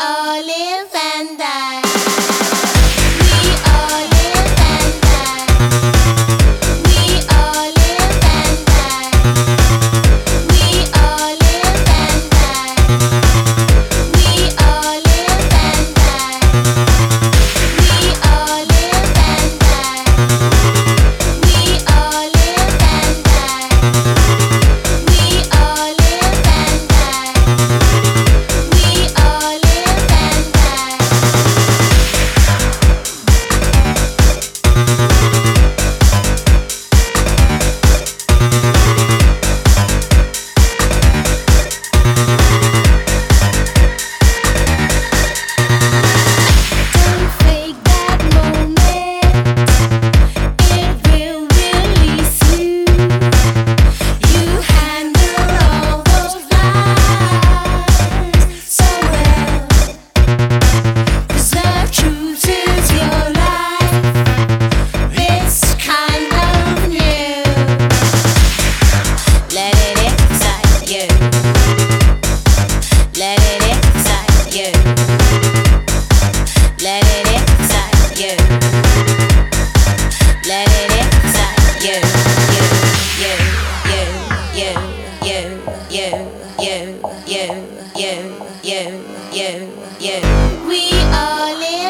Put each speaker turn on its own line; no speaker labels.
all live and die. We all live and die. We all live and die. We all live and die. We all live and die. We all live and die. We all live and die. We all live and die. We all live and don't fake that moment. It will release you. You handle all those lies so well. 'Cause the truth is your life. It's kind of new. Let it excite you. Let it excite you. Let it excite you. Let it excite you. You, you, you, you, you, you, you, you, you, you, you, you, you. We all live